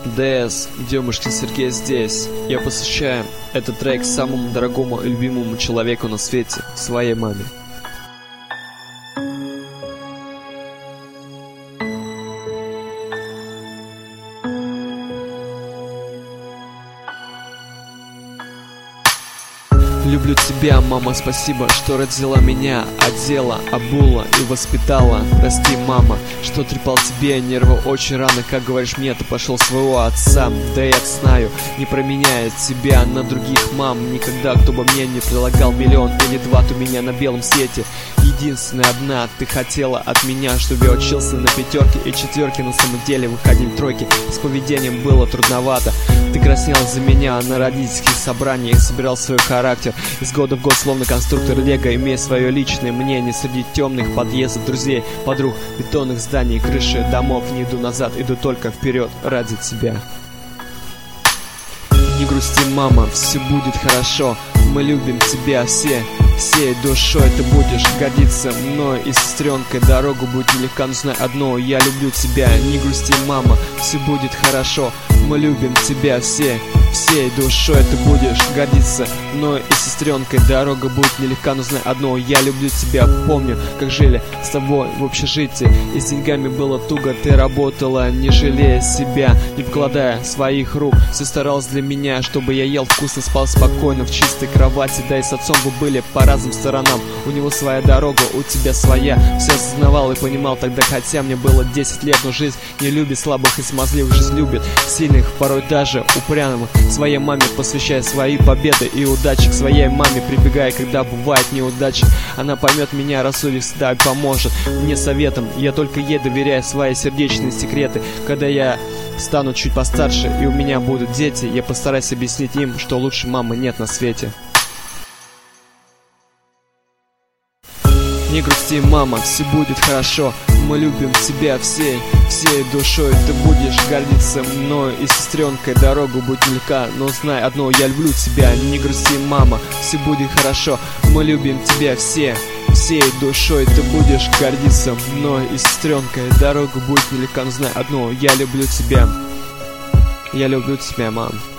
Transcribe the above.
ДС, Демушкин Сергей здесь. Я посвящаю этот трек самому дорогому и любимому человеку на свете, своей маме. Люблю тебя, мама, спасибо, что родила меня, одела, обула и воспитала. Прости, мама, что трепал тебе нервы очень рано. Как говоришь мне, ты пошел своего отца. Да я знаю, не променяет тебя на других мам никогда, кто бы мне не прилагал миллион или два, у меня на белом свете. Единственная одна, ты хотела от меня, чтобы я учился на пятерке и четверке. На самом деле выходили тройки, с поведением было трудновато. Ты краснел за меня на родительских собраниях, собирал свой характер из года в год, словно конструктор Лего, имея свое личное мнение среди темных подъездов, друзей, подруг, бетонных зданий, крыши домов. Не иду назад, иду только вперед ради тебя. Не грусти, мама, все будет хорошо. Мы любим тебя все, всей душой ты будешь гордиться мной и сестренкой. Дорогу будет нелегка, но знай одно: я люблю тебя. Не грусти, мама, все будет хорошо. Мы любим тебя все, всей душой ты будешь гордиться мной и сестренкой. Дорога будет нелегка, но знай одно: я люблю тебя. Помню, как жили с тобой в общежитии, и с деньгами было туго. Ты работала, не жалея себя, не вкладая своих рук. Все старалась для меня, чтобы я ел вкусно, спал спокойно в чистой кровати. Да и с отцом вы были по разным сторонам. У него своя дорога, у тебя своя. Все осознавал и понимал тогда, хотя мне было 10 лет. Но жизнь не любит слабых и смазливых, жизнь любит сильных, порой даже упрямых. Своей маме посвящая свои победы и удачи. К своей маме прибегая, когда бывает неудачи. Она поймет меня, рассудит всегда и поможет мне советом. Я только ей доверяю свои сердечные секреты. Когда я стану чуть постарше и у меня будут дети, я постараюсь объяснить им, что лучше мамы нет на свете. Не грусти, мама, все будет хорошо. Мы любим тебя всей душой. Ты будешь гордиться мною и сестренкой. Дорогу будет нелегка, но знай одно: я люблю тебя. Не грусти, мама, все будет хорошо. Мы любим тебя всей душой. Ты будешь гордиться мной и сестренкой. Дорога будет нелегка, но знай одно: я люблю тебя. Я люблю тебя, мам.